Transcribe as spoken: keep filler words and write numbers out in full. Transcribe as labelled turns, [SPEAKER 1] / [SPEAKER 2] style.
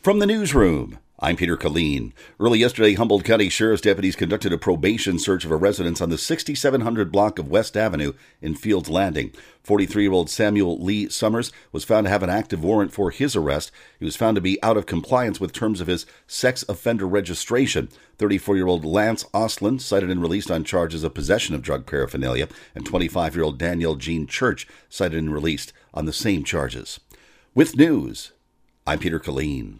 [SPEAKER 1] From the newsroom, I'm Peter Killeen. Early yesterday, Humboldt County Sheriff's deputies conducted a probation search of a residence on the sixty-seven hundred block of West Avenue in Fields Landing. forty-three-year-old Samuel Lee Summers was found to have an active warrant for his arrest. He was found to be out of compliance with terms of his sex offender registration. thirty-four-year-old Lance Oslin, cited and released on charges of possession of drug paraphernalia, and twenty-five-year-old Danielle Jean Church, cited and released on the same charges. With news, I'm Peter Killeen.